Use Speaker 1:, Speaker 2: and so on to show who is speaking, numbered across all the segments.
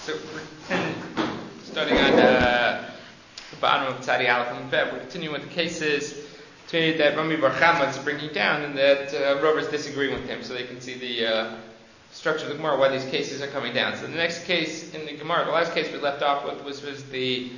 Speaker 1: So we're starting on the bottom of Tzadi Aleph and Bet. We're continuing with the cases that Rami Bar Chama is bringing down, and that Rav is disagreeing with him, so they can see the structure of the Gemara, why these cases are coming down. So the next case in the Gemara, the last case we left off with was the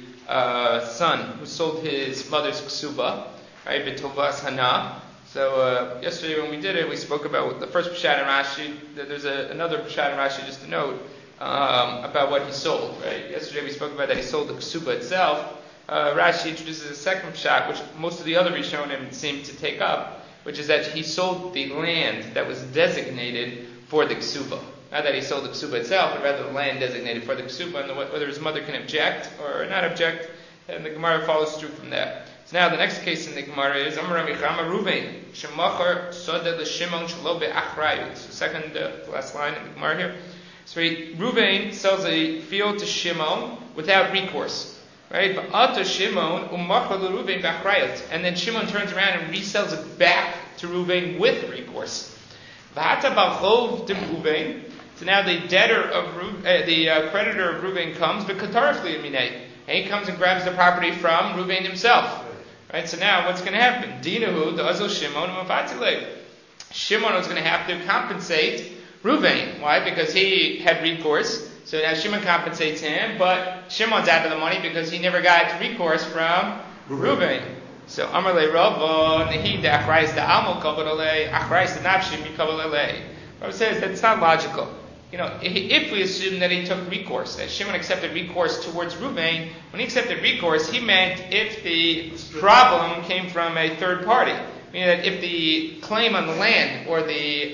Speaker 1: son who sold his mother's ksuba, right, betovas hana. So yesterday when we did it, we spoke about the first Pshat and Rashi. There's another Pshat and Rashi just to note about what he sold. Right? Yesterday we spoke about that he sold the ksuba itself. Rashi introduces a second Pshat, which most of the other Rishonim seem to take up, which is that he sold the land that was designated for the ksuba. Not that he sold the ksuba itself, but rather the land designated for the ksuba, and whether his mother can object or not object, and the Gemara follows through from that. So now the next case in the Gemara is Amar Rami Chama Ruvain Shemachar Soda LeShimon Shelo BeAchrayut. So second last line in the Gemara here. So Ruvain sells a field to Shimon without recourse. Right? But Shimon Umachar LeRuvain BeAchrayut. And then Shimon turns around and resells it back to Ruvain with recourse. V'hata Bachov de Ruvain. So now the debtor of the creditor of Ruvain comes, but Katarfli Minei. And he comes and grabs the property from Ruvain himself. Right, so now what's going to happen? Dinahu, the Azul Shimon, Mafatzile. Shimon was going to have to compensate Ruvain. Why? Because he had recourse. So now Shimon compensates him, but Shimon's out of the money because he never got recourse from Ruvain. So Amarle Rava, Nehi, the Achrayis, the Amol Kabalale, Achrayis, the Nafshim, Kabalale. Rava says that's not logical. You know, if we assume that he took recourse, that Shimon accepted recourse towards Ruvain, when he accepted recourse, he meant if the problem came from a third party. Meaning that if the claim on the land, or the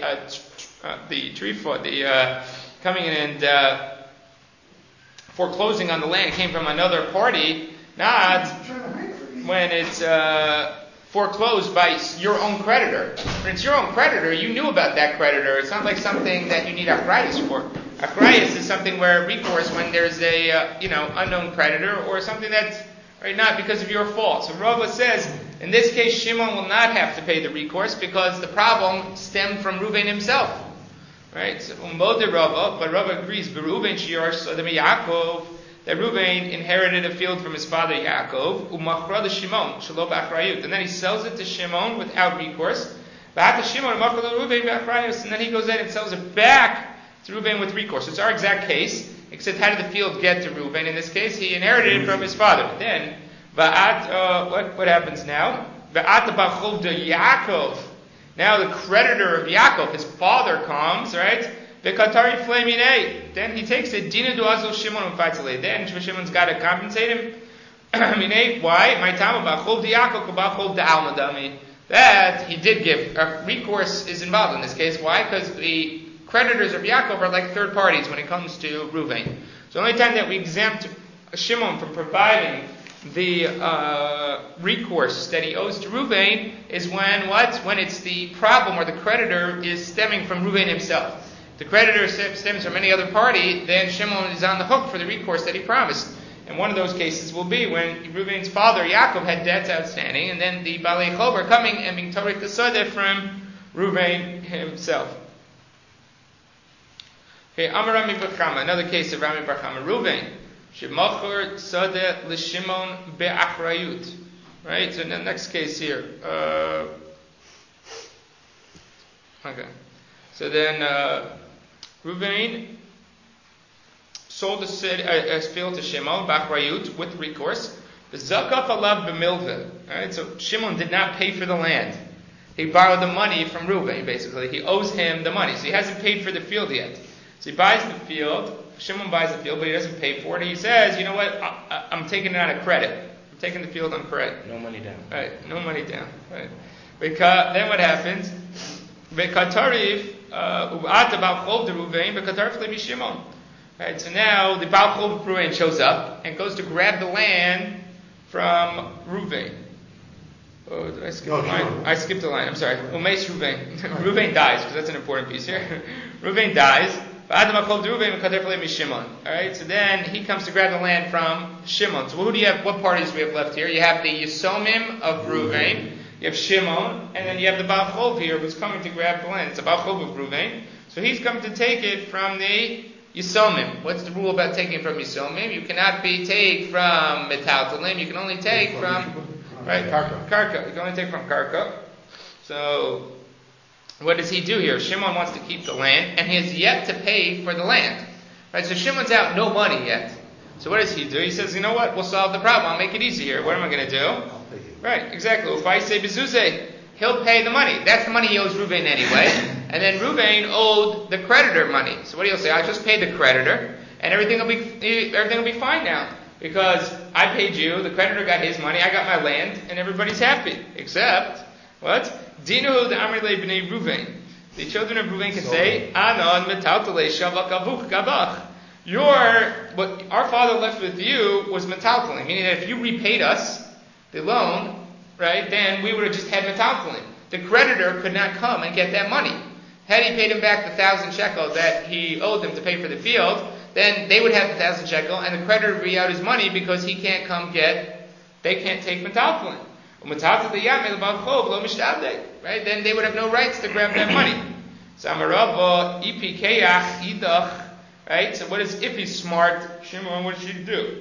Speaker 1: trifot, coming in and foreclosing on the land came from another party, not when it's foreclosed by your own creditor. When it's your own creditor, you knew about that creditor. It's not like something that you need achrayis for. Achrayis is something where recourse when there's a unknown creditor, or something that's not because of your fault. So Rava says in this case Shimon will not have to pay the recourse because the problem stemmed from Ruvain himself. Right? So Rava, but Rava agrees. Beruvain shior Sodom Yaakov, that Ruvain inherited a field from his father Yaakov, umachra the Shimon shelo b'achrayut, and then he sells it to Shimon without recourse. V'hata Shimon umachra the Ruvain b'achrayut, and then he goes in and sells it back to Ruvain with recourse. It's our exact case, except how did the field get to Ruvain? In this case, he inherited it from his father. But then, what happens now? V'at b'achov de Yaakov. Now the creditor of Yaakov, his father, comes, right? Bekatari flamine. Then he takes it. Dina do azul Shimon ufatzile. Then Shimon's got to compensate him. Mine. Why? My time about chov de Yaakov kabachov de almadami. That he did give. Recourse is involved in this case. Why? Because the creditors of Yaakov are like third parties when it comes to Ruvain. So the only time that we exempt Shimon from providing the recourse that he owes to Ruvain is when it's the problem or the creditor is stemming from Ruvain himself. The creditor stems from any other party, then Shimon is on the hook for the recourse that he promised. And one of those cases will be when Ruvain's father, Yaakov, had debts outstanding, and then the Balei Chov are coming and being Torah Tasodeh from Ruvain himself. Okay, Amar Rami Bar Chama, another case of Rami Bar Chama. Ruvain, Shemachor Sodeh L'Shimon Be'achrayut. Right, so the next case here. Okay. So then, Ruvain sold a field to Shimon b'achrayut with recourse. The zakaf alav b'milveh. Right, so Shimon did not pay for the land. He borrowed the money from Ruvain. Basically, he owes him the money, so he hasn't paid for the field yet. So he buys the field. Shimon buys the field, but he doesn't pay for it. He says, "You know what? I'm taking it out of credit. I'm taking the field on credit.
Speaker 2: No money down.
Speaker 1: Right, no money down. Right. Because then what happens? V'katarif." Right, so now the Baal Chov of Ruvain shows up and goes to grab the land from Ruvain. Oh, did I skip the line? Sure. I skipped the line. I'm sorry. Umeis Ruvain. Ruvain dies, because that's an important piece here. Ruvain dies. Alright, so then he comes to grab the land from Shimon. So who do you have? What parties do we have left here? You have the Yisomim of Ruvain. You have Shimon, and then you have the Baal Chov here who's coming to grab the land. It's a Baal Chov of Ruvain. So he's come to take it from the Yisomim. What's the rule about taking from Yisomim? You cannot take from Metaltalim. You can only take from Karka. You can only take from Karka. So, what does he do here? Shimon wants to keep the land, and he has yet to pay for the land. Right? So Shimon's out no money yet. So what does he do? He says, you know what? We'll solve the problem. I'll make it easier. What am I going to do?
Speaker 2: I'll pay you.
Speaker 1: Right, exactly. If I say Bezuze, he'll pay the money. That's the money he owes Reuven anyway. And then Reuven owed the creditor money. So what do you say? I just paid the creditor, and everything will be fine now. Because I paid you, the creditor got his money, I got my land, and everybody's happy. Except, what? Dinu the Amrle b'nei Reuven. The children of Reuven can say, Anon metaltale shavak avuch gabach. What our father left with you was metaltaling, meaning that if you repaid us the loan, right, then we would have just had metaltaling. The creditor could not come and get that money. Had he paid him back the 1,000 shekel that he owed them to pay for the field, then they would have the 1,000 shekel, and the creditor would be out his money because he can't come they can't take metaltaling. Right? Then they would have no rights to grab that money. Right? So what is, if he's smart, Shimon, what should he do?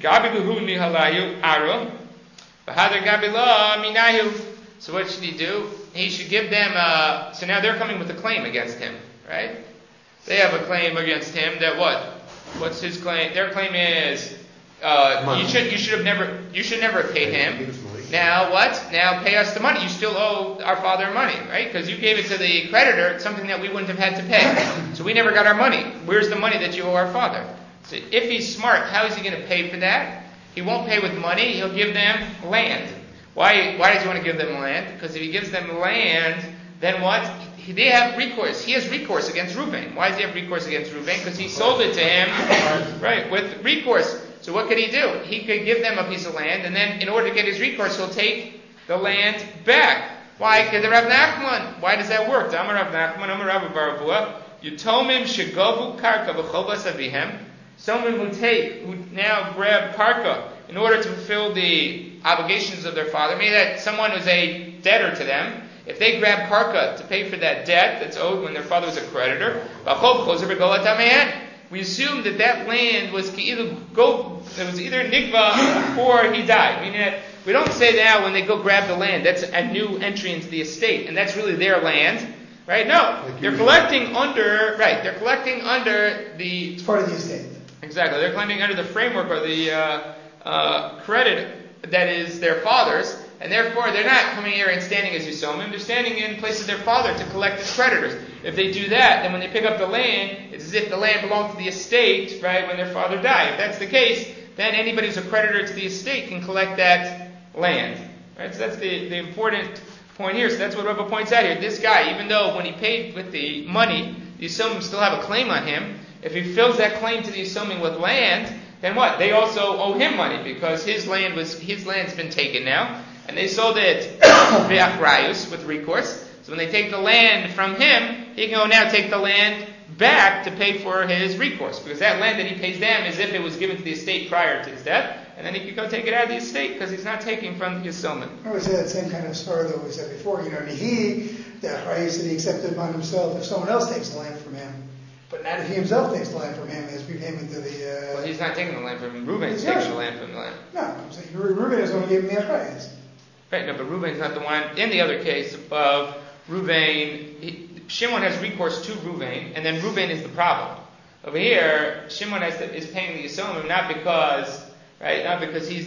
Speaker 1: So what should he do? He should give them, so now they're coming with a claim against him, right? They have a claim against him that what? What's his claim? Their claim is, you should never have paid him. Now what? Now pay us the money. You still owe our father money, right? Because you gave it to the creditor, something that we wouldn't have had to pay. So we never got our money. Where's the money that you owe our father? So if he's smart, how is he going to pay for that? He won't pay with money. He'll give them land. Why does he want to give them land? Because if he gives them land, then what? They have recourse. He has recourse against Reuven. Why does he have recourse against Reuven? Because he sold it to him, right, with recourse. So what could he do? He could give them a piece of land, and then in order to get his recourse, he'll take the land back. Why? Because the Rav Nachman. Why does that work? Amar Rav Nachman, Amar Rav Baravua, Yutomim shegovu karka v'chovas avihem. Someone who now grab karka in order to fulfill the obligations of their father, meaning that someone who's a debtor to them, if they grab karka to pay for that debt that's owed when their father was a creditor, we assume that land was either nikva or he died. Meaning that we don't say now when they go grab the land, that's a new entry into the estate, and that's really their land, right? No, they're collecting under the.
Speaker 3: It's part of the estate.
Speaker 1: Exactly, they're collecting under the framework or the credit that is their father's, and therefore they're not coming here and standing as Yisomim, they're standing in place of their father to collect his creditors. If they do that, then when they pick up the land, it's as if the land belonged to the estate, right, when their father died. If that's the case, then anybody who's a creditor to the estate can collect that land. Right? So that's the important point here. So that's what Rabba points out here. This guy, even though when he paid with the money, the Yisomim still have a claim on him, if he fills that claim to the Yisomim with land, then what? They also owe him money because his land's been taken now, and they sold it with recourse. So when they take the land from him, he can go now take the land back to pay for his recourse, because that land that he pays them is if it was given to the estate prior to his death, and then he could go take it out of the estate because he's not taking from the Yisomim.
Speaker 3: I would say that same kind of story that we said before. He accepted upon himself if someone else takes the land from him. But not if he himself takes the land from him as repayment to the...
Speaker 1: Well, he's not taking the land from him. Reuben's taking the land from the land.
Speaker 3: No, I'm saying Reuben is the one who gave him the achrayas.
Speaker 1: Right, no, but Reuben's not the one. In the other case of Reuben, Shimon has recourse to Reuben, and then Reuben is the problem. Over here, Shimon is paying the Yisomim not because he's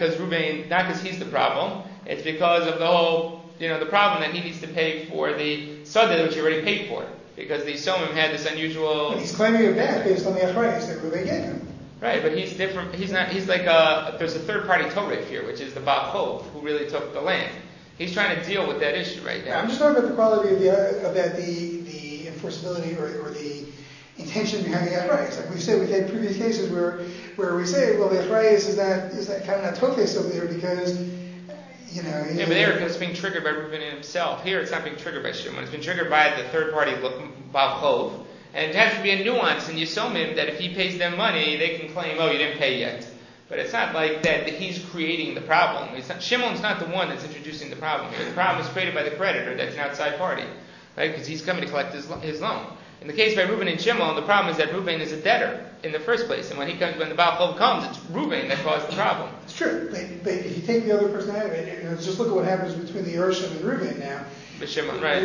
Speaker 1: the problem. It's because of the whole, the problem that he needs to pay for the Sadeh which he already paid for. Because the Yisomim had this unusual...
Speaker 3: But he's claiming it back based on the achrayas that Reuben gave him.
Speaker 1: Right, but he's different. He's not. He's like there's a third-party toref here, which is the Baal Chov, who really took the land. He's trying to deal with that issue right now.
Speaker 3: I'm just talking about the quality of the enforceability or the intention behind the achrayas. Like we've said, we've had previous cases where we say, well, the achrayas is that kind of not tofes over there because.
Speaker 1: Yeah, but there it's being triggered by Reuben himself. Here it's not being triggered by Shimon. It's been triggered by the third-party Baal Chov. And it has to be a nuance in Yisomim that if he pays them money, they can claim, you didn't pay yet. But it's not like that he's creating the problem. Shimon's not the one that's introducing the problem here. The problem is created by the creditor that's an outside party, right? Because he's coming to collect his loan. In the case by Reuben and Shimon, the problem is that Reuben is a debtor in the first place, and when the Baal Chov comes, it's Reuben that caused the problem.
Speaker 3: It's true, but if you take the other person out of it, just look at what happens between the Yerushim and Reuben now.
Speaker 1: But Shimon, right?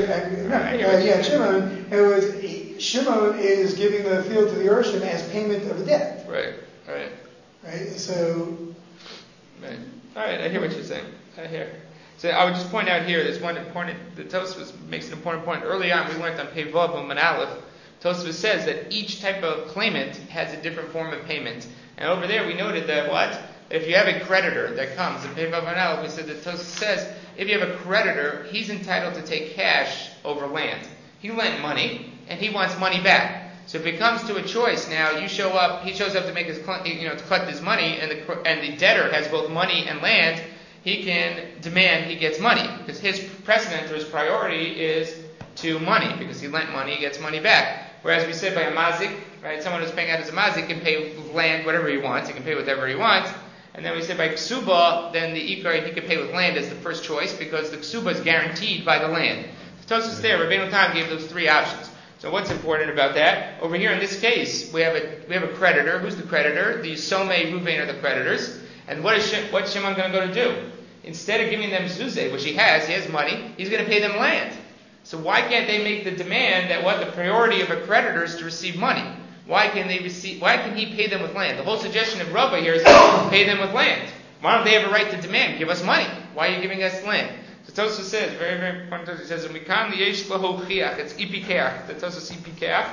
Speaker 3: Shimon. Shimon is giving the field to the Yerushim as payment of a debt.
Speaker 1: Right.
Speaker 3: So.
Speaker 1: Right. All right. I hear what you're saying. I hear. So I would just point out here, there's one important, the Tosfos makes an important point. Early on, we went on Pei Vav and Aleph. Tosfos says that each type of claimant has a different form of payment. And over there, we noted that if you have a creditor that comes, in Pei Vav and Aleph, we said that Tosfos says, if you have a creditor, he's entitled to take cash over land. He lent money, and he wants money back. So if it comes to a choice now, he shows up to make his, to collect his money, and the debtor has both money and land, he can demand he gets money, because his precedent or his priority is to money, because he lent money, he gets money back. Whereas we said by a mazik, right, someone who's paying out as a mazik can pay with land whatever he wants, he can pay whatever he wants. And then we said by ksuba, then the ikar, he could pay with land as the first choice, because the ksuba is guaranteed by the land. So Tosfos there, Rabbeinu Tam gave those three options. So what's important about that? Over here in this case, we have a creditor. Who's the creditor? The Somei Ruvain are the creditors. And what's Shimon going to go to do? Instead of giving them zuzeh, which he has money, he's going to pay them land. So why can't they make the demand that the priority of a creditor is to receive money? Why can he pay them with land? The whole suggestion of Rabbah here is pay them with land. Why don't they have a right to demand? Give us money. Why are you giving us land? So Tosfos says, very, very important, it says, it's ipikeach. The Tosfos ipikeach.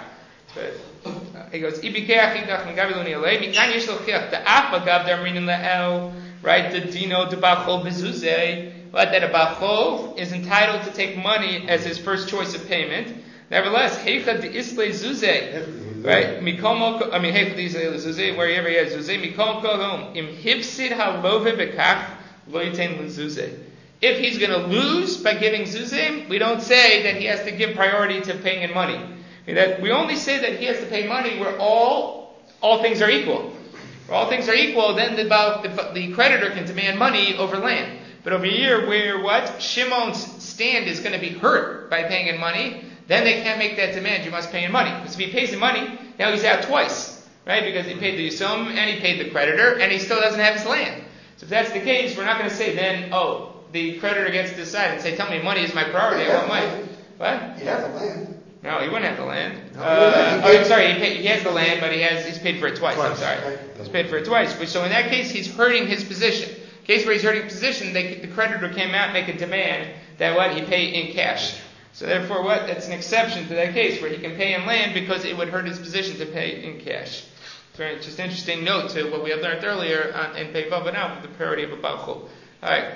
Speaker 1: He goes, ipikeach idach megaviluni alei, mikan yesh lochiach, the apagav darminin la'el, right, the dino de bachol bezuzeh, but that a bachol is entitled to take money as his first choice of payment. Nevertheless, heicha de isle zuzeh, right, heicha de isle zuzeh, wherever he has zuzeh, mikol kolom, im hipsid halove bekach, lo yitain l'zuzeh. If he's going to lose by giving zuzim, we don't say that he has to give priority to paying in money. We only say that he has to pay money where all things are equal. Where all things are equal, then the creditor can demand money over land. But over here, where Shimon's stand is going to be hurt by paying in money, then they can't make that demand. You must pay in money. Because if he pays in money, now he's out twice, right? Because he paid the yisum and he paid the creditor, and he still doesn't have his land. So if that's the case, we're not going to say then, the creditor gets to decide and say, tell me money is my priority, I want money. What?
Speaker 3: He'd have the land.
Speaker 1: No, he wouldn't have the land. I'm sorry, he has the land, but he's paid for it twice. I'm sorry.
Speaker 3: Right.
Speaker 1: He's paid for it twice. So in that case, he's hurting his position. Case where he's hurting his position, the creditor came out and make a demand that he pay in cash. So therefore that's an exception to that case where he can pay in land because it would hurt his position to pay in cash. So just an interesting note to what we had learned earlier in Pei Vav and Aleph, the priority of a Baal Chov. Alright.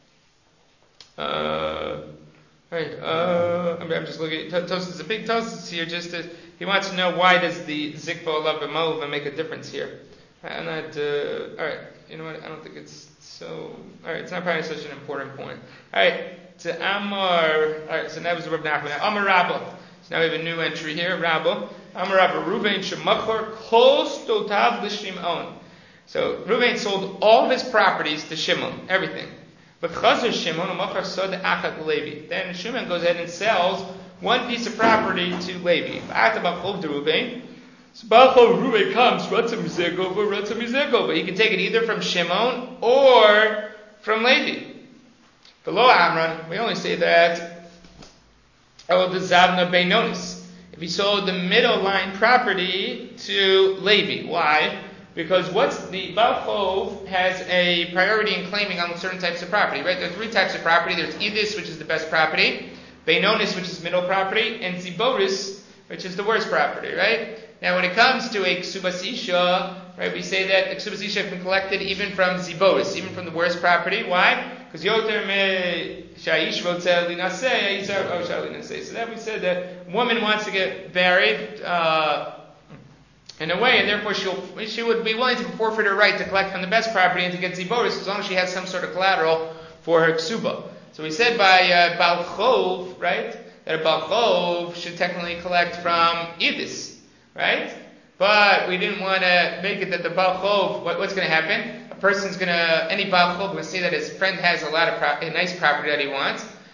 Speaker 1: I'm just looking at Tosfos. A big Tosfos here. He wants to know why does the Zikva Olav B'Mov make a difference here. I'm not. All right. You know what? I don't think it's so. All right. It's not probably such an important point. All right. To Amar. All right. So that was Rav Nachman. Amar Rabba. So now we have a new entry here. Rabba. Amar Rabba. Ruvain Shemachor Kol Stotav L'Shimon. So Ruvain sold all of his properties to Shimon. Everything. But Chazer Shimon Umachar Sod Achat Levi. Then Shimon goes ahead and sells one piece of property to Levi. So Baal Chov Ruvain comes, Ratzah Mizegova. He can take it either from Shimon or from Levi. Below Amran, we only say that El Zavna Beinonis. If he sold the middle line property to Levi. Why? Because the Baal Chov has a priority in claiming on certain types of property, right? There are three types of property. There's Idis, which is the best property, Beinonis, which is middle property, and Ziboris, which is the worst property, right? Now, when it comes to a Ksubas Isha, right, we say that a Ksubas Isha can be collected even from Ziboris, even from the worst property. Why? Because Yoter me Shaish Rotzel Linaseh, Yisar Oshal Linaseh. So that we said that a woman wants to get married, in a way, and therefore she would be willing to forfeit her right to collect from the best property and to get ziboris as long as she has some sort of collateral for her ksuba. So we said by Baal Chov, right, that a Baal Chov should technically collect from Idis, right? But we didn't want to make it that the Baal Chov, what's going to happen? Any Baal Chov will say that his friend has a nice property that he wants.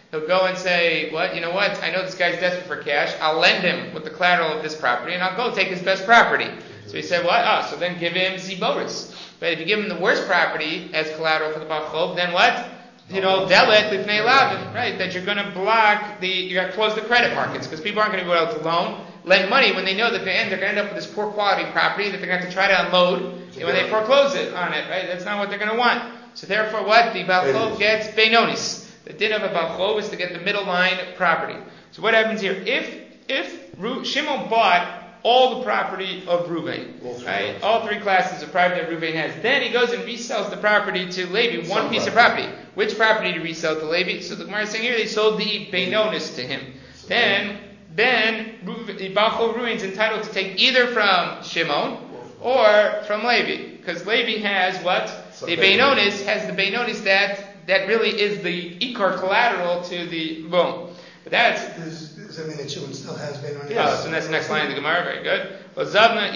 Speaker 1: He'll go and say, what? You know what? I know this guy's desperate for cash. I'll lend him with the collateral of this property, and I'll go take his best property. So he said, what? So then give him ziboris. But if you give him the worst property as collateral for the Baal Chov, then what? Delet lifnei lavin, right? That you're going to block you're going to close the credit markets, because people aren't going to go out to lend money when they know that they're going to end up with this poor quality property that they're going to have to try to unload when they foreclose it on it, right? That's not what they're going to want. So therefore, what? The Baal Chov gets beinonis. The din of a Baal Chov is to get the middle line property. So what happens here? If Shimon bought all the property of Reuven, right? All three classes of property that Reuven has, then he goes and resells the property to Levi, one piece of property. Which property to resell to Levi? So the Gemara is saying here, they sold the beinonis to him. Then the Baal Chov Reuven is entitled to take either from Shimon or from Levi, because Levi has what? The beinonis has the beinonis that really is the ikar collateral to the boom. But
Speaker 3: does that mean that Shimon still has beinonis?
Speaker 1: Yes. So that's the next line of the Gemara. Very good. But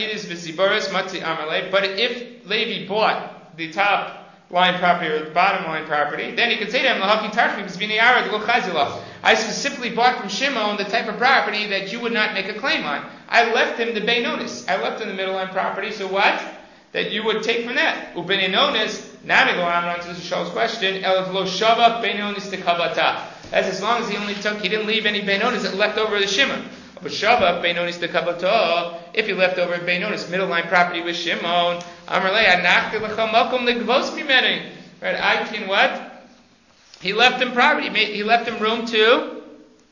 Speaker 1: if Levi bought the top line property or the bottom line property, then he could say to him, I specifically bought from Shimon the type of property that you would not make a claim on. I left him the beinonis. I left him the middle line property. So what? That you would take from that. Ubeinonis, now to go on answer Shal's question, that's as long as he didn't leave any beinonis that left over the Shimon. But shavak beinonis de kabato, if he left over beinonis, middle line property with Shimon, Amarlei anachti l'chamakom legvos mimeni. Right? I can what? He left him property. He left him room to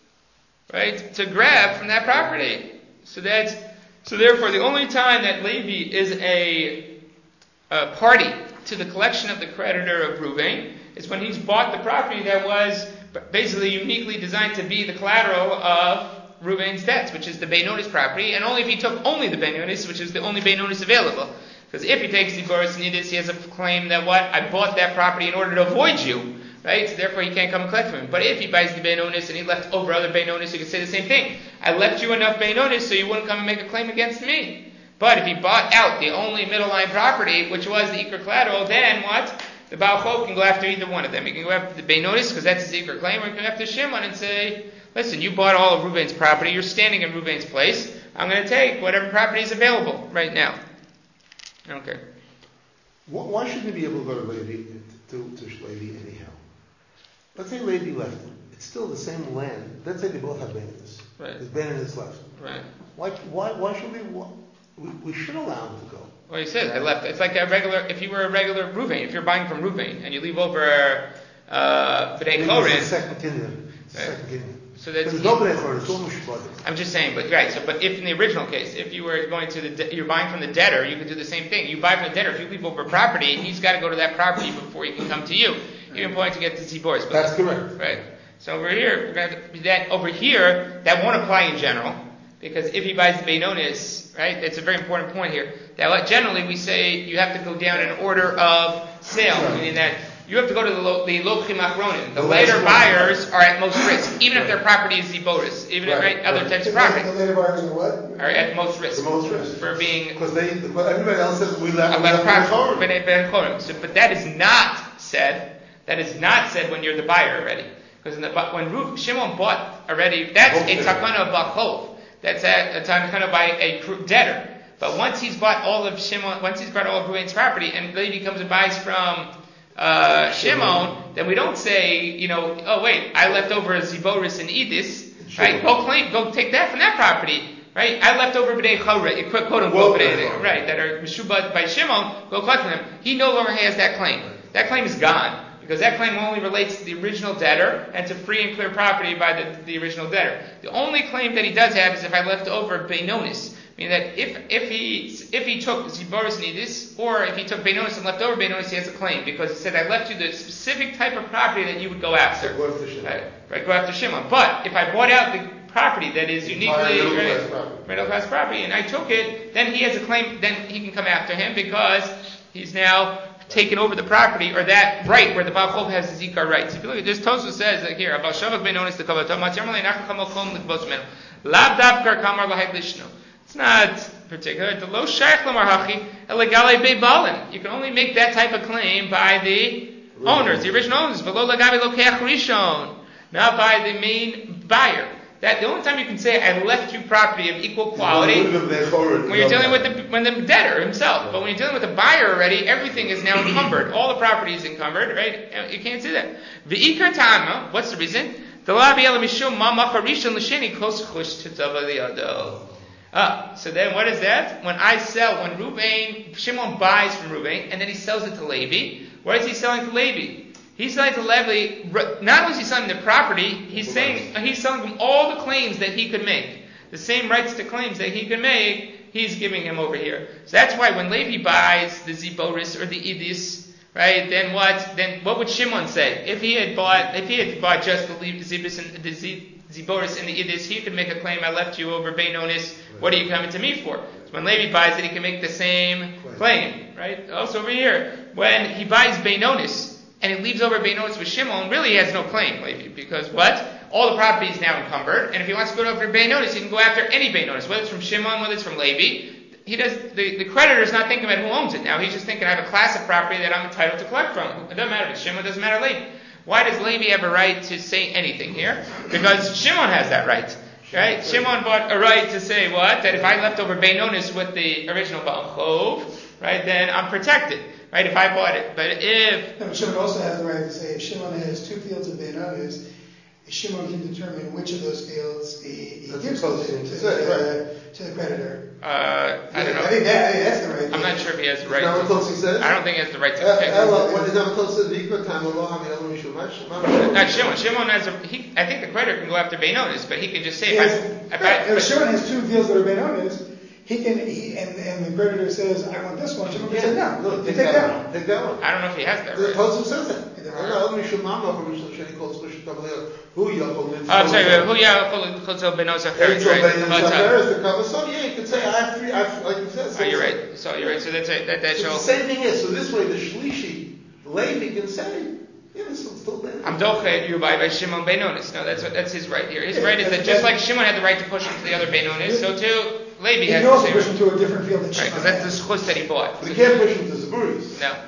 Speaker 1: grab from that property. So therefore, the only time that Levi is a party to the collection of the creditor of Reuven is when he's bought the property that was basically uniquely designed to be the collateral of Reuven's debts, which is the beinonis property, and only if he took only the beinonis, which is the only beinonis available. Because if he takes the boris nidis, he has a claim that what? I bought that property in order to avoid you. Right? So therefore he can't come and collect from him. But if he buys the beinonis and he left over other beinonis, he can say the same thing. I left you enough beinonis so you wouldn't come and make a claim against me. But if he bought out the only middle line property, which was the ikar collateral, then what? The Baal Chov can go after either one of them. He can go after the beinonis because that's his ikar claim, or he can go after Shimon and say, listen, you bought all of Reuven's property, you're standing in Reuven's place, I'm going to take whatever property is available right now. Okay.
Speaker 2: Why shouldn't he be able to go to Levi, to Levi anyhow? Let's say Levi left him. It's still the same land. Let's say they both have beinonis.
Speaker 1: Right.
Speaker 2: There's beinonis left.
Speaker 1: Right.
Speaker 2: Why should we should allow him to go?
Speaker 1: Well, he said I left. It's like if you were a regular Reuven, if you're buying from Reuven and you leave over B'nai Chorin.
Speaker 2: It's the second kingdom. Second kingdom.
Speaker 1: So that's
Speaker 2: there's no B'nai Chorin. It's all Mushbadim.
Speaker 1: I'm just saying, but if in the original case, if you were going to you're buying from the debtor, you could do the same thing. You buy from the debtor. If you leave over property, he's got to go to that property before he can come to you. Even point to get to Ziboris.
Speaker 2: That's correct.
Speaker 1: Right. So over here, we're going to have to, that over here, that won't apply in general, because if he buys the beinonis, right, it's a very important point here. That generally we say you have to go down in order of sale, meaning that you have to go to the lochim achronim. The later buyers are at most risk, even if their property is ziboris, even if other types of property.
Speaker 3: The later buyers are what?
Speaker 1: Are at most risk.
Speaker 2: The most risk
Speaker 1: for being.
Speaker 2: Because everybody else says we left
Speaker 1: property. So, but that is not said. That is not said when you're the buyer already. Because when Shimon bought already, that's a takana of Baal Chov. That's a takana by a debtor. But once he's bought all of Reuven's property, and Levi comes and buys from Shimon, then we don't say, oh wait, I left over a Ziboris and Edis, right? Go take that from that property. Right, I left over B'nai Chorah, quote unquote, right, that are Meshubad by Shimon. Go collect them. He no longer has that claim. That claim is gone. Because that claim only relates to the original debtor and to free and clear property by the original debtor. The only claim that he does have is if I left over beinonis, meaning that if he took ziboris nidis, or if he took beinonis and left over beinonis, he has a claim because he said I left you the specific type of property that you would go after.
Speaker 2: So go after Shimon.
Speaker 1: Right, go after Shimon. But if I bought out the property that is uniquely middle class property and I took it, then he has a claim. Then he can come after him because he's now taken over the property, or that right where the Baal Chov has his ikar rights. If you look at this, Tosfos says like here, about shavak beinonis the kavatom, matzermalei nachacham okom likbos menu, lav davkar kamar lahayt lishno. It's not particular. The lo shaykh lamar hachi elegale beibalim. You can only make that type of claim by the owners, the original owners. V'lo lagabe lokeach rishon. not by the main buyer. That the only time you can say I left you property of equal quality when you're dealing with the debtor himself. But when you're dealing with the buyer already, everything is now encumbered. All the property is encumbered, right? You can't do that. V'ikar tama. What's the reason? So then what is that? When Shimon buys from Reuven, and then he sells it to Levi. What is he selling to Levi? He's selling to Levi, not only is he selling the property, he's selling him all the claims that he could make. The same rights to claims that he could make, he's giving him over here. So that's why when Levi buys the Ziboris or the Idis, right, then what would Shimon say? If he had bought just the Ziboris and the Ziboris and the Idis, he could make a claim, I left you over Beinonis, what are you coming to me for? So when Levi buys it, he can make the same claim, right? Also over here, when he buys Beinonis, and he leaves over Beinonis with Shimon, really he has no claim, Levi, because what? All the property is now encumbered, and if he wants to go over Beinonis, he can go after any Beinonis, whether it's from Shimon, whether it's from Levi. The creditor is not thinking about who owns it now. He's just thinking, I have a class of property that I'm entitled to collect from. It doesn't matter if it's Shimon, it doesn't matter Levi. Why does Levi have a right to say anything here? Because Shimon has that right. Right? Shimon bought a right to say what? That if I left over Beinonis with the original Baal Chov, right, then I'm protected. Right, if I bought it. But
Speaker 3: Shimon also has the right to say if Shimon has two fields of Beinonis, Shimon can determine which of those fields he gives to the creditor.
Speaker 1: I don't know.
Speaker 3: I think that's the right.
Speaker 1: I'm not sure if he has the right.
Speaker 2: I don't
Speaker 1: think he has the right to pick. Not Shimon. Shimon has I think the creditor can go after Beinonis, but he can just say
Speaker 3: if Shimon has two fields that are Beinonis, and the creditor says, I want this one. Shimon can say, no, take that one.
Speaker 2: Take that one.
Speaker 1: I don't know if he has that right.
Speaker 2: The Tosfos says that.
Speaker 1: Who Yachol Benos Acheres, right?
Speaker 2: So yeah, you can say, I have three, like you said.
Speaker 1: Oh, you're right. So that's
Speaker 2: so the same thing is, so this way the Shlishi, Levi can say, yeah, this one's still there.
Speaker 1: I'm doched you by Shimon Beinonis. No, that's his right here. His right is that just like Shimon had the right to push him to the other Beinonis, so too Levi has the same right.
Speaker 3: He can also push him to a different field than Shimon.
Speaker 1: Right, because that's the schus that he bought.
Speaker 2: But he can't push him to Zaburis.
Speaker 1: No,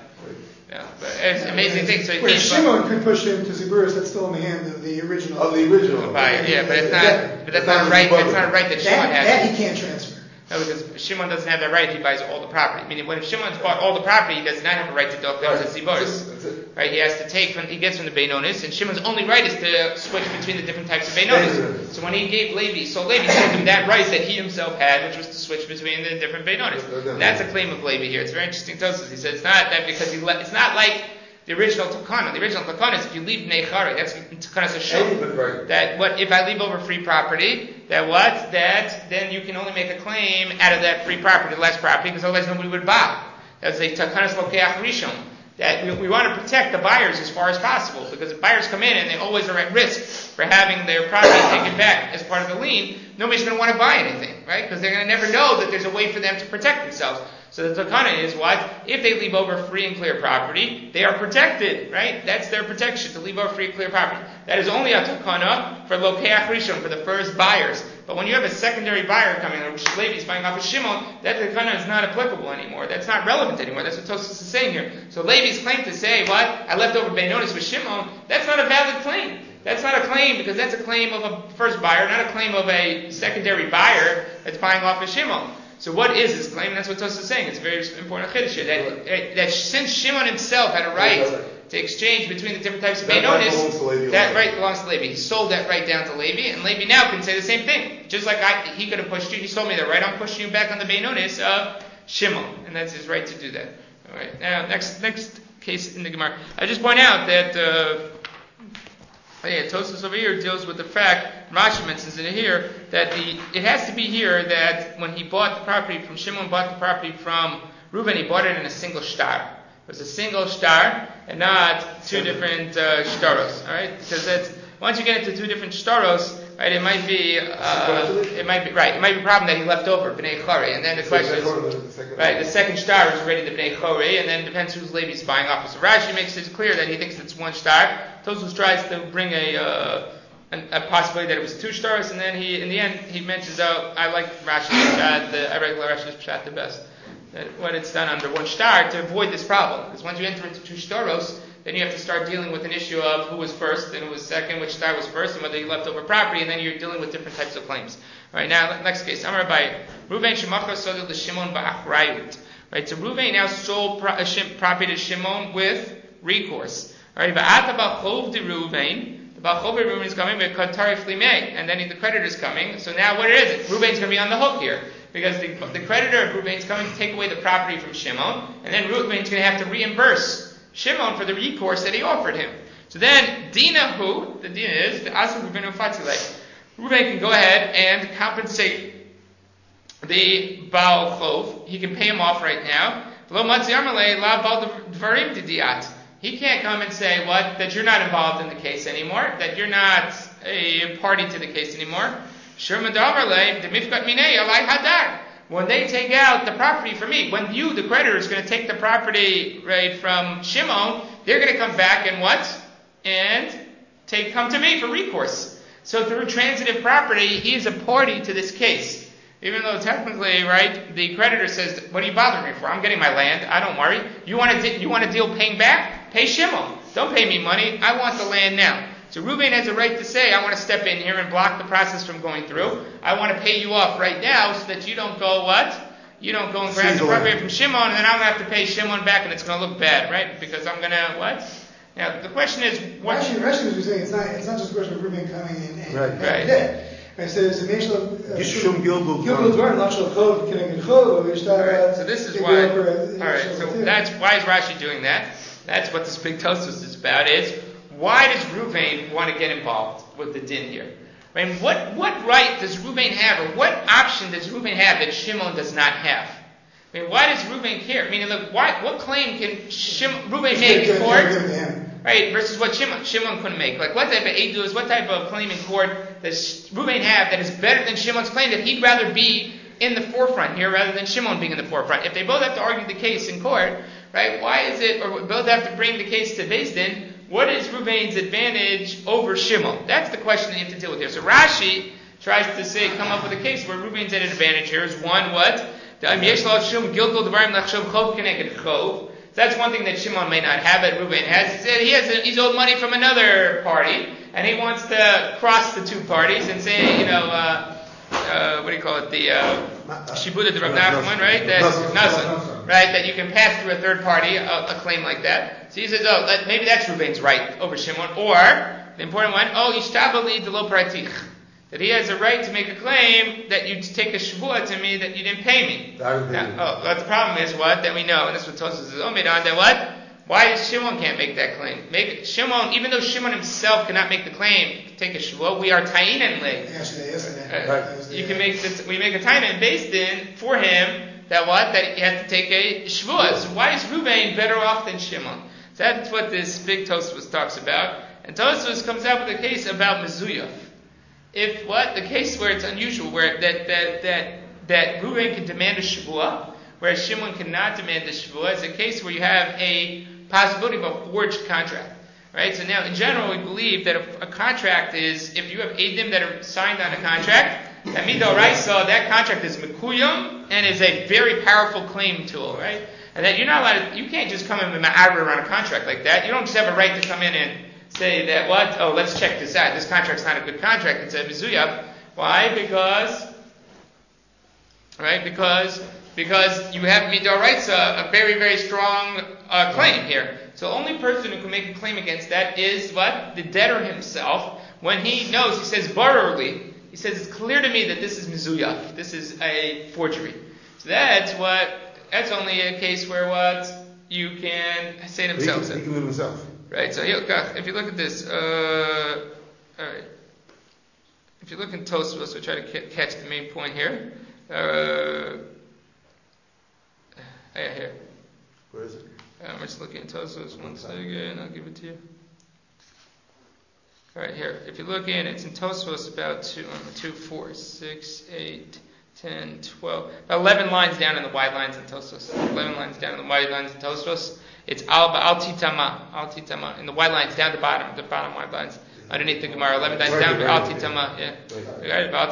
Speaker 1: but it's an amazing thing. So
Speaker 3: Shimon could push him to Zaburis, that's still in the hand of the original.
Speaker 1: Buyer. Yeah, but it's not. But that's not right. That's not a right that Shimon has.
Speaker 3: That he can't transfer.
Speaker 1: No, because Shimon doesn't have that right if he buys all the property. Meaning, when Shimon's bought all the property, he does not have a right to doch down to Ziboris. Right? He has to take he gets from the Beinonis, and Shimon's only right is to switch between the different types of Beinonis. So when he gave Levi, Levi gave him that right that he himself had, which was to switch between the different Beinonis. That's a claim of Levi here. It's very interesting. Tosfos. He says it's not that because it's not like the original Takana. The original Takana is if you leave Neichari, that's Takana's a show. That what if I leave over free property, that then you can only make a claim out of that free property, less property, because otherwise nobody would buy. That's a Takana's Lokeach Rishon. That we want to protect the buyers as far as possible, because if buyers come in and they always are at risk for having their property taken back as part of the lien, nobody's going to want to buy anything, right? Because they're going to never know that there's a way for them to protect themselves. So the takana is what? If they leave over free and clear property, they are protected, right? That's their protection, to leave over free and clear property. That is only a takana for lokeach rishon, for the first buyers. But when you have a secondary buyer coming, or Levi is buying off of Shimon, that takana is not applicable anymore. That's not relevant anymore. That's what Tosfos is saying here. So Levi's claim to say, what? I left over Beinonis with Shimon, that's not a valid claim. That's not a claim, because that's a claim of a first buyer, not a claim of a secondary buyer that's buying off of Shimon. So what is his claim? That's what Tosfos is saying. It's a very important chiddush here. That since Shimon himself had a right to exchange between the different types of Beinonis, that right belongs to Levi. He sold that right down to Levi, and Levi now can say the same thing. Just like he could have pushed you, he sold me the right, I'm pushing you back on the Beinonis of Shimon. And that's his right to do that. Alright, now next case in the Gemara. I just point out that Tosfos over here deals with the fact, Rashi mentions it here, that it has to be here that when he bought the property from Shimon, bought the property from Reuben, he bought it in a single shtar. It was a single shtar and not two different shtaros. All right, because that's once you get into two different shtaros, right? It might be a problem that he left over bnei chori, and then the question is, right? The second shtar is already the bnei chori, and then it depends whose Levi's buying off. So Rashi makes it clear that he thinks it's one shtar. Tosfos tries to bring a possibility that it was two shtaros, and then in the end he mentions, I like Rashi's pshat, I like Rashi's pshat the best. That when it's done under one shtar to avoid this problem, because once you enter into two shtaros, then you have to start dealing with an issue of who was first and who was second, which star was first, and whether you left over property, and then you're dealing with different types of claims. All right, now next case. Amar Abaye, Ruvain shemachar sodil l'Shimon ba'achrayut. Right, so Ruvain now sold property to Shimon with recourse. All right, va'ata ba'chov de Ruvain. The ba'chov de Ruvain is coming with katarif limei, and then the creditor is coming. So now what is it? Ruvain's going to be on the hook here. Because the creditor of Ruvain is coming to take away the property from Shimon, and then Ruvain is going to have to reimburse Shimon for the recourse that he offered him. So then, Dina who? The Dina is, the Asu Ruvain Ufatzilei. Ruvain can go ahead and compensate the Baal Chov. He can pay him off right now. He can't come and say, what? That you're not involved in the case anymore, that you're not a party to the case anymore. When they take out the property from me, when you, the creditor, is going to take the property right from Shimon, they're going to come back and what? And come to me for recourse. So through transitive property, he is a party to this case. Even though technically, right, the creditor says, what are you bothering me for? I'm getting my land. I don't worry. You want to deal paying back? Pay Shimon. Don't pay me money. I want the land now. So Ruvain has a right to say, I want to step in here and block the process from going through. I want to pay you off right now so that you don't go what? You don't go and grab the property from Shimon, and then I'm going to have to pay Shimon back, and it's going to look bad, right? Because I'm going to, what? Now, the question is, what?
Speaker 3: Actually, what you're saying, it's not just a question of Ruvain coming in and
Speaker 2: right.
Speaker 3: dead. Right, so it's a mention of
Speaker 2: Gishum Gilgul
Speaker 3: Dvar, not Shul Chov, Kineged Chov,
Speaker 1: Alright, so this is why. Alright, so why is Rashi doing that? That's what this big Tosfos is about. Why does Ruvain want to get involved with the din here? I mean, what right does Ruvain have, or what option does Ruvain have that Shimon does not have? I mean, why does Ruvain care? I mean, look, what claim can Ruvain make in court? Right, versus what Shimon couldn't make. Like, what type of edus, what type of claim in court does Ruvain have that is better than Shimon's claim, that he'd rather be in the forefront here rather than Shimon being in the forefront? If they both have to argue the case in court, right, why is it, or both have to bring the case to Beis Din, what is Ruvain's advantage over Shimon? That's the question that you have to deal with here. So Rashi tries to come up with a case where Ruvain's at an advantage here is one, what? That's one thing that Shimon may not have, that Ruvain has. He's owed money from another party, and he wants to cross the two parties and say, what do you call it? The Shibuda de Rav Nachman, right? Nasan, right? That you can pass through a third party a claim like that. So he says, maybe that's Ruvain's right over Shimon. Or the important one, ishtabali de lo pratich, that he has a right to make a claim that you take a shvua to me that you didn't pay me. Now, the problem is what? That we know, and that's what Tosfos is omed on, that what? Why Shimon can't make that claim? Shimon, even though Shimon himself cannot make the claim to take a shvua, we are ta'inan le. You can we make a ta'inan based in for him that what? That he has to take a shvua. So why is Ruvain better off than Shimon? So that's what this big Tosfos talks about. And Tosfos comes out with a case about mezuyah. If the case where it's unusual, where that Ruvain can demand a shvua, whereas Shimon cannot demand a shvua, is a case where you have a possibility of a forged contract, right? So now, in general, we believe that a contract is, if you have edim that are signed on a contract, that midoraisa, that contract is mekuyum and is a very powerful claim tool, right? And that you're not allowed you can't just come in with ma'aber around a contract like that. You don't just have a right to come in and say that let's check this out. This contract's not a good contract. It's a mizuyah. Why? Because you have midoraisa, a very, very strong claim here. So the only person who can make a claim against that is what? The debtor himself. When he knows, he says barurli. He says it's clear to me that this is mizuyah. This is a forgery. So that's only a case where what you can say to himself.
Speaker 2: He can live himself.
Speaker 1: Right, so if you look at this, alright. If you look in Tosfos, we'll try to catch the main point here. Here.
Speaker 2: Where is it?
Speaker 1: I'm just looking at Tosfos, one second, I'll give it to you. Alright, here. If you look in, it's in Tosfos about 2, 4, 6, 8, 10, 12, about 11 lines down in the wide lines in Tosfos. 11 lines down in the wide lines in Tosfos. It's al titama, in the white lines down the bottom white lines, underneath the Gemara, 11 lines down, al titama, al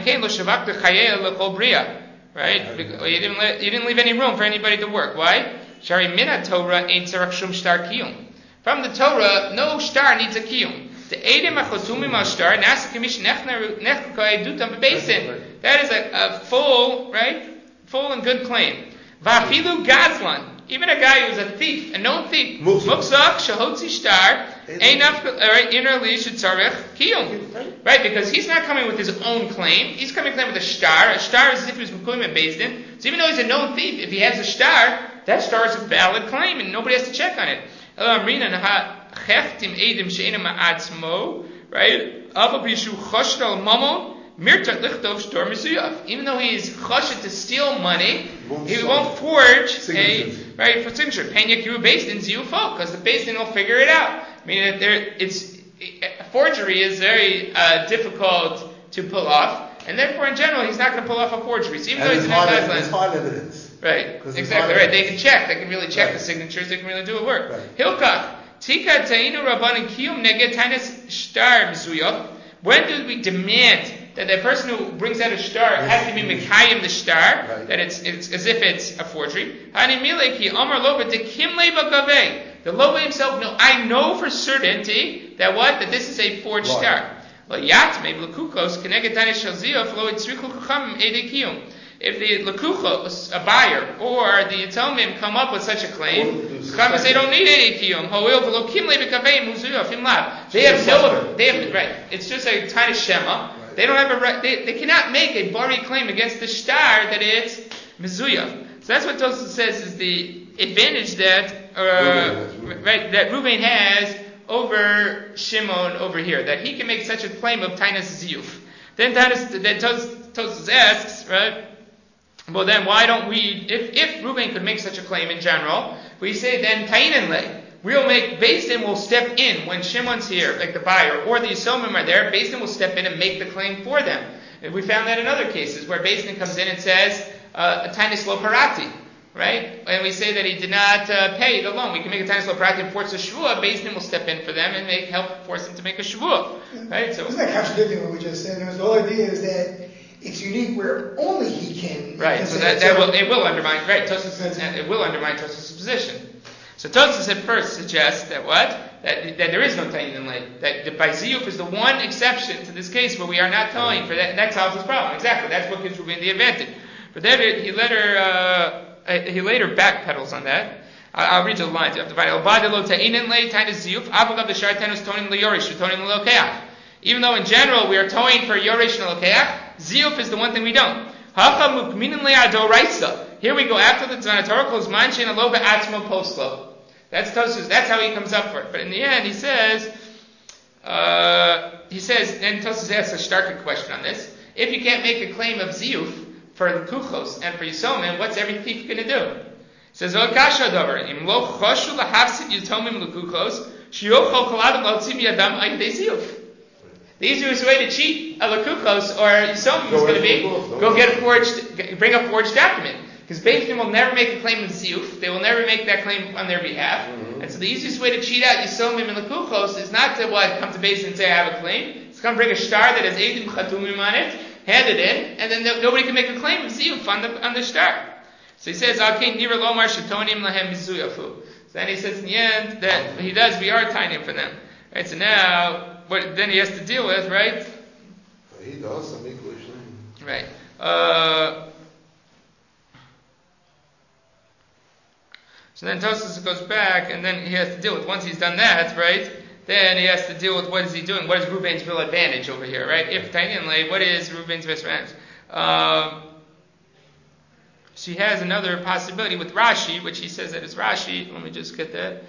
Speaker 1: titama. Right? You didn't leave any room for anybody to work. Why? Shari mina Torah ain't tzarach shum shtar kiyum. From the Torah, no shtar needs a kiyum. The Eidim achotumim al shtar nasa kamish nechkoy dutam bebesin. That is a full, right? Full and good claim. Vafilu gazlan. Even a guy who's a thief, a known thief, muksach shahotzi shtar, right? Because he's not coming with his own claim. He's coming with a shtar. A shtar is as if he was mekuyim and based in. So even though he's a known thief, if he has a shtar, that shtar is a valid claim, and nobody has to check on it. Right? Even though he is chashed to steal money, he won't forge for signature. Because the Beis Din will figure it out. I mean, forgery is very difficult to pull off, and therefore, in general, he's not going to pull off a forgery. So even though he's in
Speaker 2: it's hard evidence,
Speaker 1: right? Exactly right. They can check. They can really check the signatures. They can really do a work. Hilkach tika tainu rabbanan kiyum neged tainas shtar mzuyah. When do we demand that the person who brings out a shtar has to be mekayim the shtar, that it's as if it's a forgery? The Loba himself, no, I know for certainty that what? That this is a forged shtar. If the Lakuchos, a buyer, or the Yitomim come up with such a claim, they don't need any kiyum. They have right. It's just a tiny shema. They don't have a right. They cannot make a bari claim against the shtar that it's mezuyah. So that's what Tosfos says is the advantage that that Reuven has over Shimon over here, that he can make such a claim of tainas ziyuf. Then Tosfos asks, right? Well, then why don't we? If Reuven could make such a claim in general, we say then tainen le. We'll make Beis Din will step in when Shimon's here, like the buyer, or the Yisomim are there. Beis Din will step in and make the claim for them. And we found that in other cases where Beis Din comes in and says tainis lo parati, right? And we say that he did not pay the loan. We can make a tainis lo parati and force a shvua. Beis Din will step in for them and help force them to make a shvua, right? So
Speaker 3: isn't that contradicting what we just said? The whole idea is that it's unique where only he can.
Speaker 1: Right. So it will undermine. Right. It will undermine Tosfos' position. So Tosfos at first suggests that what? That there is no tayin in lay. That the Baiziyuf is the one exception to this case where we are not towing for that, and that solves this problem. Exactly. That's what gives Reuven the advantage. But then he later backpedals on that. I'll read you the lines. You have to find it. Even though in general we are towing for Yoresh and Lokeach, Ziyuf is the one thing we don't. Here we go after the Tzvanatorah close man shein alo be'atzmo poslo. That's Tosfos. That's how he comes up for it. But in the end, he says, and Tosfos asks a starker question on this. If you can't make a claim of Ziyuf for the Kuchos and for Yisomim, what's every thief going to do? He says, the easiest way to cheat a Lakuchos or Yisomim is going to be bring a forged document. Because Beis Din will never make a claim of Ziyuf. They will never make that claim on their behalf. Mm-hmm. And so the easiest way to cheat out Yisomim and Lakuchos is not to come to Beis Din and say, I have a claim. It's come bring a shtar that has Eidim Chatumim on it, hand it in, and then nobody can make a claim of Ziyuf on the shtar. So he says, Alkein Nira Lomar Shetonim Lahem Mizuyafu. So then he says in the end that he does, we are tiny for them. Right, so now, what then he has to deal with, right?
Speaker 2: He does,
Speaker 1: right. So then Tosfos goes back, and then he has to deal with, once he's done that, right, then he has to deal with what is he doing, what is Reuven's real advantage over here, right? If Tainyan lay, what is Reuven's best advantage? She has another possibility with Rashi, which he says that it's Rashi. Let me just get that.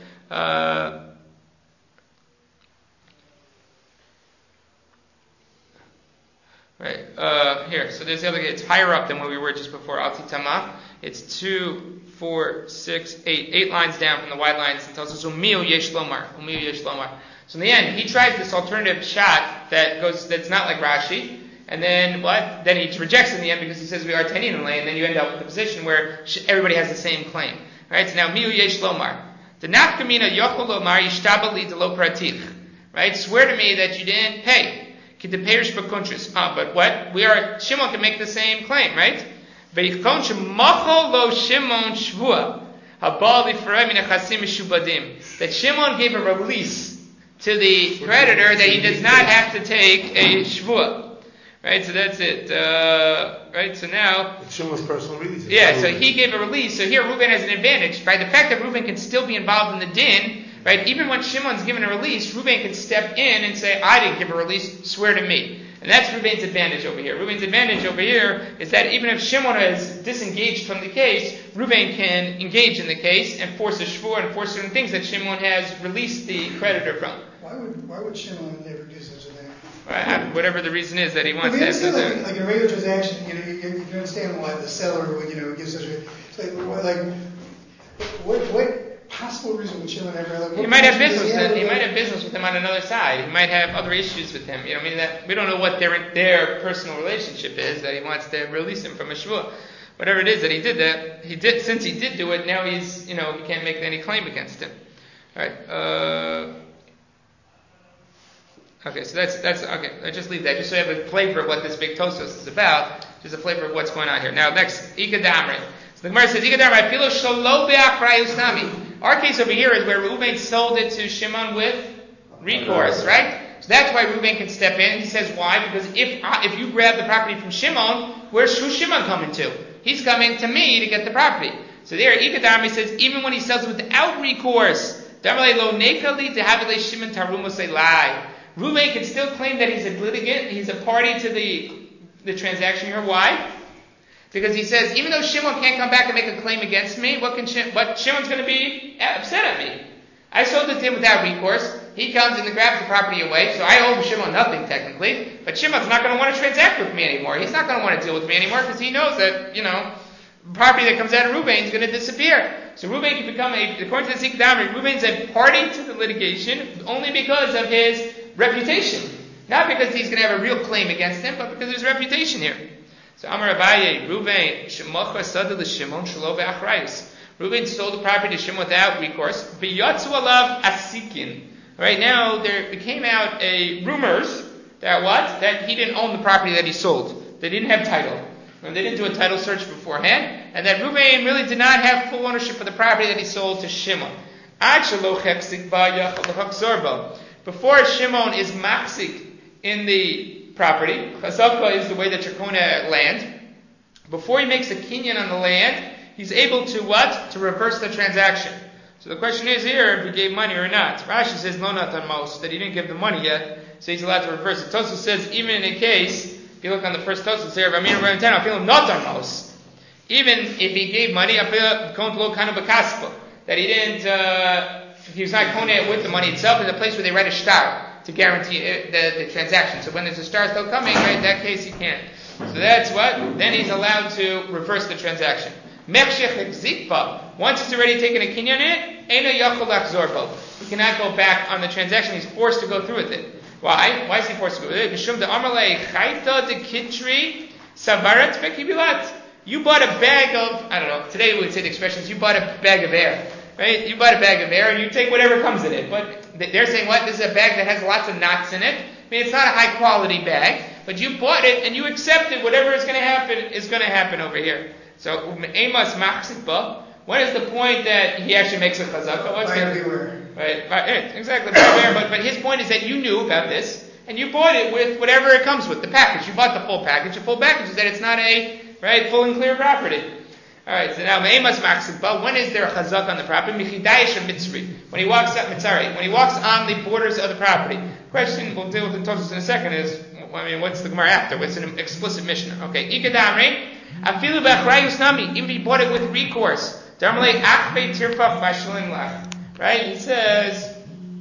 Speaker 1: Here. So there's the other. It's higher up than where we were just before. Alti Tamah. It's 2, 4, 6, 8 lines down from the wide lines. It tells us Umiyu Yesh Lomar. Umiyu Yesh Lomar. So in the end, he tried this alternative shot that's not like Rashi. And then what? Then he rejects in the end because he says we are Tanin and then you end up with a position where everybody has the same claim. Right? So now Miyu Yesh Lomar. The Nafkamina Yochel Lomar Yishtabali de Lo Pratich. Right? Swear to me that you didn't pay. But what? Shimon can make the same claim, right? Shimon lo Shimon shvua. That Shimon gave a release to the creditor that he does not have to take a shvuah. Right, so that's it. Right, so now
Speaker 2: it's Shimon's personal release.
Speaker 1: Yeah, so he gave a release. So here Reuben has an advantage, right? The fact that Reuben can still be involved in the din, right? Even when Shimon's given a release, Reuben can step in and say, "I didn't give a release. Swear to me." And that's Reuben's advantage over here. Reuben's advantage over here is that even if Shimon is disengaged from the case, Reuben can engage in the case and force a shvuah and force certain things that Shimon has released the creditor from.
Speaker 3: Why would Shimon never do such a thing?
Speaker 1: Whatever the reason is that he wants to have
Speaker 3: like in a regular transaction, you can understand why the seller would, give such a. It's what possible reason would Shimon ever?
Speaker 1: He might have business with him. He might have business with him on another side. He might have other issues with him. That we don't know what their personal relationship is that he wants to release him from a shvuah. Whatever it is that he did that, since he did do it, now he's he can't make any claim against him. All right. Okay, so that's okay. I just leave that just so you have a flavor of what this big Tosos is about. Just a flavor of what's going on here. Now, next, Ika Damre. So the Gemara says, Ika Damre, I feel shalo be'achrayus nami. Our case over here is where Reuben sold it to Shimon with recourse, right? So that's why Reuben can step in. He says, why? Because if you grab the property from Shimon, who's Shimon coming to? He's coming to me to get the property. So there, Ika Damre says, even when he sells it without recourse, Damre lo nekali dehavile Shimon tarumo say lie. Reuben can still claim that he's a litigant, he's a party to the transaction here. Why? Because he says, even though Shimon can't come back and make a claim against me, what Shimon's going to be upset at me. I sold it to him without recourse. He comes and grabs the property away, so I owe Shimon nothing technically. But Shimon's not going to want to transact with me anymore. He's not going to want to deal with me anymore because he knows that, property that comes out of Reuben is going to disappear. So Reuben can become according to the Zik Damri, Reuben's a party to the litigation only because of his reputation. Not because he's going to have a real claim against him, but because of his reputation here. So Amar Abaye, Reuben, Shemocha Sada l'Shimon Shelo be'achrayus. Reuben sold the property to Shimon without recourse. V'yatzu alav asikin. Right now, there came out rumors that he didn't own the property that he sold. They didn't have title. And they didn't do a title search beforehand. And that Reuben really did not have full ownership of the property that he sold to Shimon. Before Shimon is machzik in the property, chazaka is the way that you're going to land. Before he makes a kinyan on the land, he's able to what? To reverse the transaction. So the question is here if he gave money or not. Rashi says no, not on most, that he didn't give the money yet, so he's allowed to reverse it. Tosfos says even in a case, if you look on the first Tosfos here, I feel not on most. Even if he gave money, I feel going to look kind of a kaspa, that he didn't. He was not koneh with the money itself. It's a place where they write a shtar to guarantee the transaction. So when there's a shtar still coming, right, in that case he can't. So that's what? Then he's allowed to reverse the transaction. Mechshech zikpa. Once he's already taken a kinyan in it, eina yachol lachzor bo. He cannot go back on the transaction. He's forced to go through with it. Why? Why is he forced to go through with it? Mishum de amalei chayta de kitri savarat vekibilat. You bought a bag of, I don't know, today we would say the expressions, you bought a bag of air. Right? You bought a bag of air and you take whatever comes in it. But they're saying, what? This is a bag that has lots of knots in it. I mean, it's not a high quality bag, but you bought it and you accepted whatever is going to happen over here. So, Amos machzikba. When is the point that he actually makes a chazaka?
Speaker 3: Buyer beware.
Speaker 1: Right, exactly. But his point is that you knew about this and you bought it with whatever it comes with, the package. You bought the full package. The full package is that it's not a full and clear property. Alright, so now Me'emas Machzikba, when is there a chazak on the property? Michidayish Mitzri. When he walks up Mitzari, when he walks on the borders of the property. Question we'll deal with the Tosfos in a second is, what's the Gemara after? What's an explicit Mishnah? Okay, Ikadamri, Afilu B'achrayus Nami, even if he bought it with recourse. Darmalei Achbei Tirfach Vashlim Lach. Right, he says,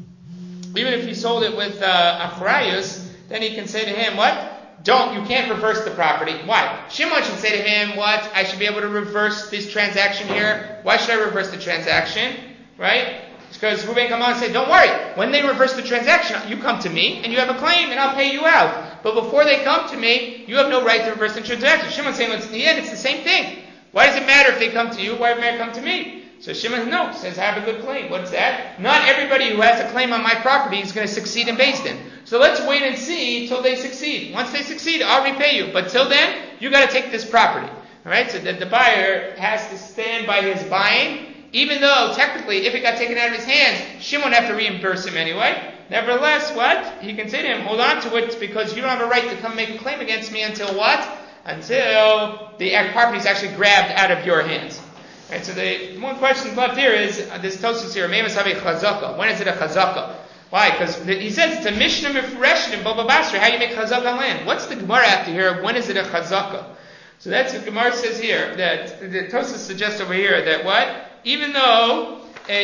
Speaker 1: even if he sold it with achrayus, then he can say to him, what? You can't reverse the property. Why? Shimon should say to him, what? I should be able to reverse this transaction here. Why should I reverse the transaction? Right? Because Reuben come on and say, don't worry. When they reverse the transaction, you come to me and you have a claim and I'll pay you out. But before they come to me, you have no right to reverse the transaction. Shimon's saying, well, in the end, it's the same thing. Why does it matter if they come to you? Why does it matter come to me? So Shimon says, I have a good claim. What's that? Not everybody who has a claim on my property is going to succeed in Beis Din. So let's wait and see till they succeed. Once they succeed, I'll repay you. But till then, you got to take this property. All right? So that the buyer has to stand by his buying, even though technically if it got taken out of his hands, Shimon would have to reimburse him anyway. Nevertheless, what? He can say to him, hold on to it because you don't have a right to come make a claim against me until what? Until the property is actually grabbed out of your hands. Right, so the one question left here is, this Tosfos here, when is it a chazaka? Why? Because he says it's a Mishnah Mefreshed in Baba Basra, how you make chazaka on land. What's the Gemara after here? When is it a chazaka? So that's what Gemara says here, that the Tosfos suggests over here that what? Even though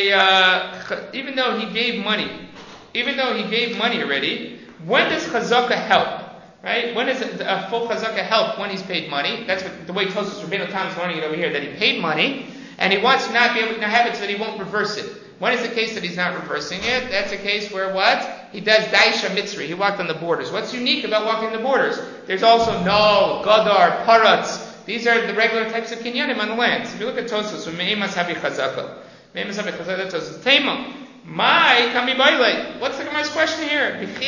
Speaker 1: he gave money already, when does chazaka help? Right? When does a full chazaka help? When he's paid money. That's what the way Tosfos Rabbeinu Tam is learning it over here, that he paid money, and he wants to not be able to have it so that he won't reverse it. When is the case that he's not reversing it? That's a case where what? He does Daisha Mitzri. He walked on the borders. What's unique about walking the borders? There's also Nol, Gadar, Paratz. These are the regular types of kinyanim on the land. So if you look at Tosfos, Me'emas Habi Chazaka. Me'emas Habi Chazaka, Tosfos. Tema. My Kami Bailei. What's the Gemara's question here? We've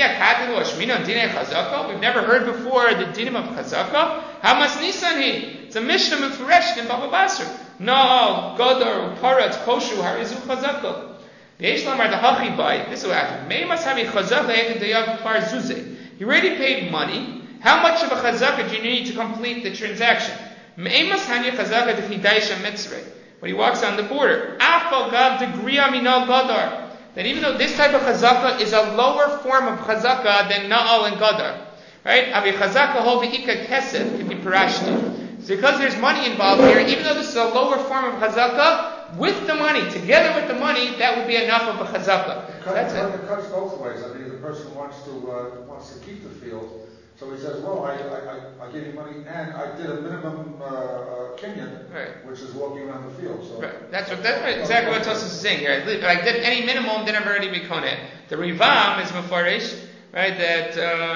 Speaker 1: never heard before the dinim of Chazaka. Hamas Nisani. It's a Mishnah Mefreshed in Baba Basra. No, Godar, Parat, Koshu, Harizu Chazaka. The Eishlam are the Hachi Bai. This is what happened. Me'emas Habi Chazaka Eken Dayav Kfar Zuze. He already paid money. How much of a chazaka do you need to complete the transaction? Me'emas Hanya Chazaka Dechidaisha Mitzrei. When he walks on the border. Afal Gav Degriya Minal Gadar. That even though this type of chazaka is a lower form of chazaka than Na'al and Gadar. Right? Avi Chazaka Hol V'ika Kesef can be parashti. So because there's money involved here, even though this is a lower form of chazaka, with the money, together with the money, that would be enough of a chazaka.
Speaker 4: It cuts both ways. I mean, if the person wants to keep the field, so he says, well, I gave you money and I did a minimum kinyan, right, which is walking around the field. So
Speaker 1: right. That's exactly what Tosfos is saying here. If I did any minimum, then I've already been konet. The Rivam is mefarish, right? That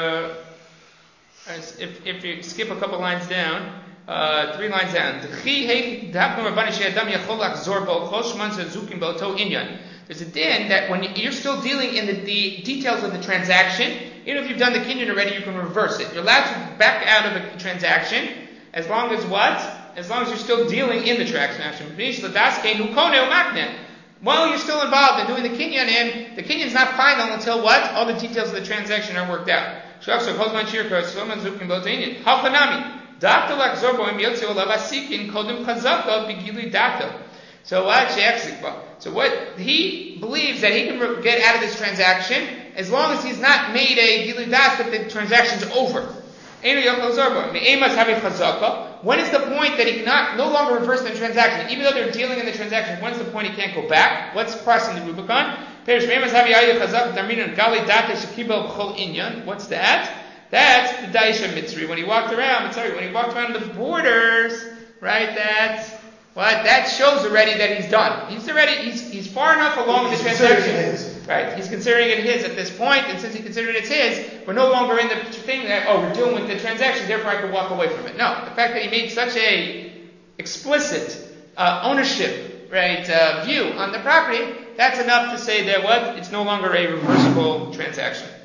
Speaker 1: if you skip a couple lines down, 3 lines down. There's a din that when you're still dealing in the details of the transaction, even if you've done the kinyan already, you can reverse it. You're allowed to back out of a transaction as long as what? As long as you're still dealing in the transaction. While you're still involved in doing the kinyan, and the kinyan's not final until what? All the details of the transaction are worked out. So what he believes that he can get out of this transaction as long as he's not made a gilu das that the transaction's over. When is the point that he cannot no longer reverse the transaction? Even though they're dealing in the transaction, when's the point he can't go back? What's crossing the Rubicon? What's that? That's the Daisha Mitzri. When he walked around the borders, right? That shows already that he's done. He's far enough along in the transaction. Right. He's considering it his at this point, and since he considered it his, we're no longer in the thing that, we're dealing with the transaction, therefore I can walk away from it. No. The fact that he made such a explicit ownership, right, view on the property, that's enough to say that what? It's no longer a reversible transaction.